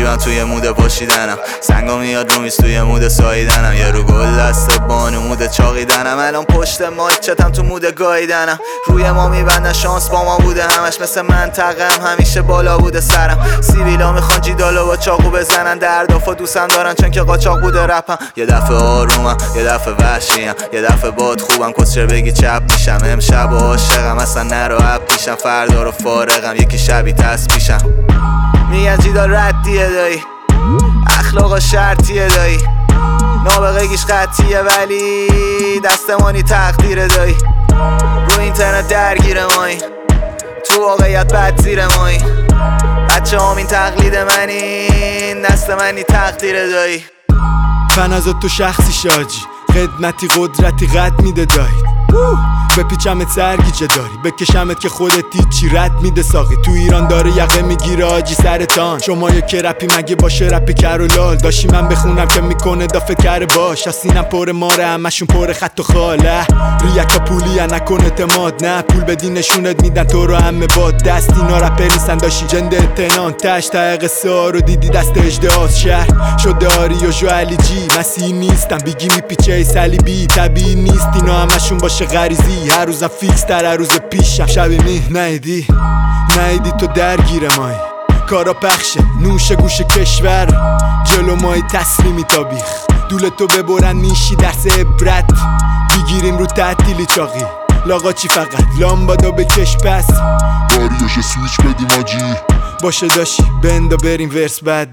من توی مود پاشیدنم، سنگا میاد رو میز توی مود ساییدنم، یه رو گل دست بانو مود چاقیدنم، الان پشت مایک چتم تو مود گاییدنم، روی ما میبندن شانس با ما بوده همش، مثل منطقم همیشه بالا بوده سرم، سیبیلا میخوان جیدالو با چاقو بزنن، دردافا دوستم دارن چون که قاچاق بوده رپم، یه دفعه آرومم یه دفعه وحشیم، یه دفعه باد خوبم کسچر بگی چپ میشم، امشب عاشقم اصلا نرو اپ پیشم، فردا رو فارغم یکی شبی تسبیشم، میگن جیدال ردیه دایی اخلاقا شرطیه دایی، نابغگیش قطعیه ولی دستمانی تقدیره دایی، رو اینترنت درگیر مایی تو واقعیت بد زیر مایی، بچه هم این تقلید منین دست منی تقدیره دایی، فن از تو شخصی شاجی خدمتی قدرتی قد میده دایی، بپیچمت سرگیجه داری بکشمت که خودت چی رد میده ساقی، تو ایران داره یقه میگیره آجی سرتان، شما یکی رپی مگه باشه رپی کر و لال، داشتی من بخونم که میکنه دا فکر باش، از سینم پر ماره همشون پر خط و خاله، ریکا پولی نکن اعتماد، نه پول بدی نشونت میدن تو رو همه باد، دست اینا رپر نیستن داشتی جند اتنان، تش تا قصه ها رو دیدی دست اجدهاز، شهر شده آری و جو علی جی، مسیح نیستم بیگی میپیچه ای صلیبی، طبیعی نیست اینا همشون باشه غریزی، هر روزم فیکس تر هر روز پیشم، شبی نیدی تو درگیر مایی، کارا پخشه نوش گوش کشور، جلو مایی تسلیمی تا بیخ، دول تو ببرن میشی درس عبرت، بگیریم رو تعطیلی چاقی، لاغا چی فقط لامبادا بکش پس، داریوش سویچ بدیم آجی، باشه داشی بندا بریم ورس بد.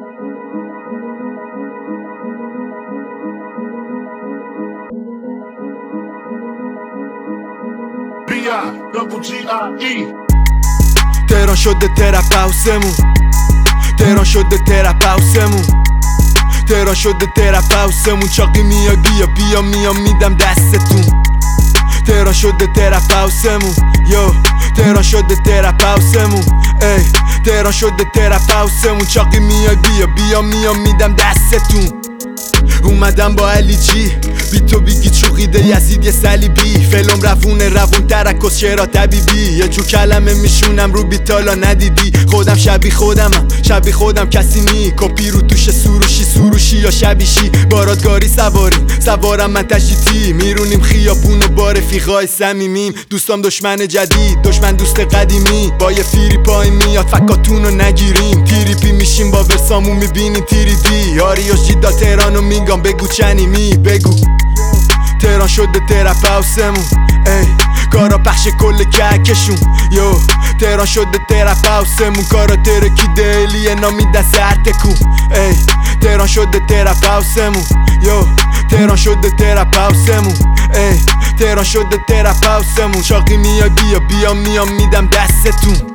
تهران شده ترپ هاوسمون، تهران شده ترپ هاوسمون، تهران شده ترپ هاوسمون، چاقی میای بیا میام میدم دستتون، تهران شده ترپ هاوسمون، یو تهران شده ترپ هاوسمون، ای تهران شده ترپ هاوسمون، چاقی میای بیا میام میدم دستتون، اومدم با علی جی بی تو بیگی چوقیده یزید یه صلیبی، فلم روون ترکس شعرها طبیبی، یه جو کلمه میشونم رو بیتالا ندیدی، خودم شبی خودم کسی نی، کپی رو توش سروشی یا شبیشی، بارادگاری سوارم من تشیتی، میرونیم خیابون و با رفیقای صمیمیم، دوستام دشمن جدید دشمن دوست قدیمی، با یه فیری پای میاد فکاتونو نگیریم، تیریپی میشیم با ورسامون میبینیم تیری دی، آریوش جیدال تهرانو میگم بگو چنیمی بگو، تهران شده ترپ هاوسمون، ای کارا پخش کل کهکشون، یو تهران شده ترپ هاوسمون، کارا ترکی دلیه نامیدن سر تکون، ای تهران شده ترپ هاوسمون، یو تهران شده ترپ هاوسمون، ای تهران شده ترپ هاوسمون، چاقی میای بیا میام میدم دستتون.